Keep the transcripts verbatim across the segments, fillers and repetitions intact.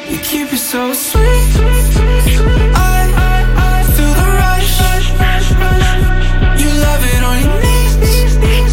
You keep it so sweet. I, I feel the rush. You love it on your knees.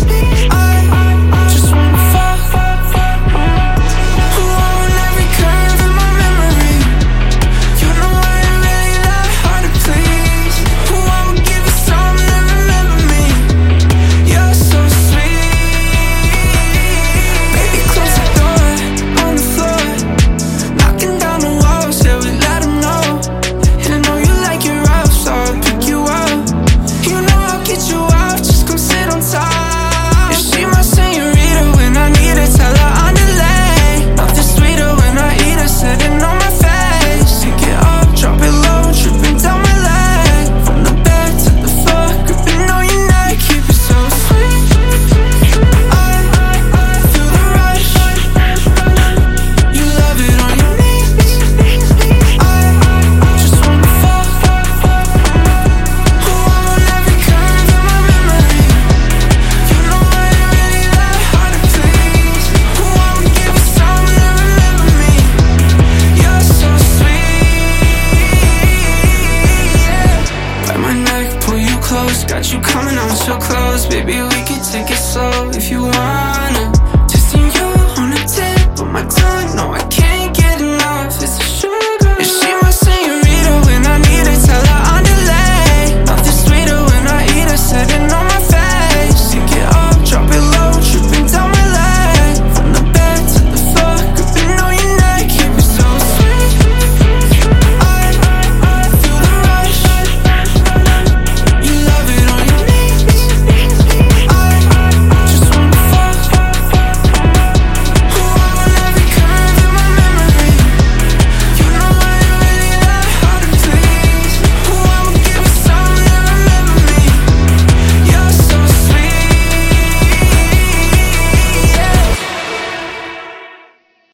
I just wanna fall. Who on every curve in my memory. You know I ain't really that hard to please. Who I would give you some that remember me. You're so sweet. Baby, close the door on the floor. Knocking down the walls, yeah, we let them know. And I know you like it rough, so I'll pick you up. You know I'll get you out, just come sit on top. Yeah, she my senorita, when I need her, tell her I'm delayed. Nothing sweeter when I eat her, sitting on my face. Pick it up, drop it low, dripping down my leg. From the bed to the floor, gripping on your neck. Keep it so sweet. I, I feel the rush. You love it on your knees. I just wanna fall. Who on every curve in my memory. You know I ain't really that hard to please. Who I would give you some that remember me. You're so sweet. Bite my neck, pull you close. Got you coming on so close. Baby, we could take it slow if you wanna. Testing you on a tip of my tongue.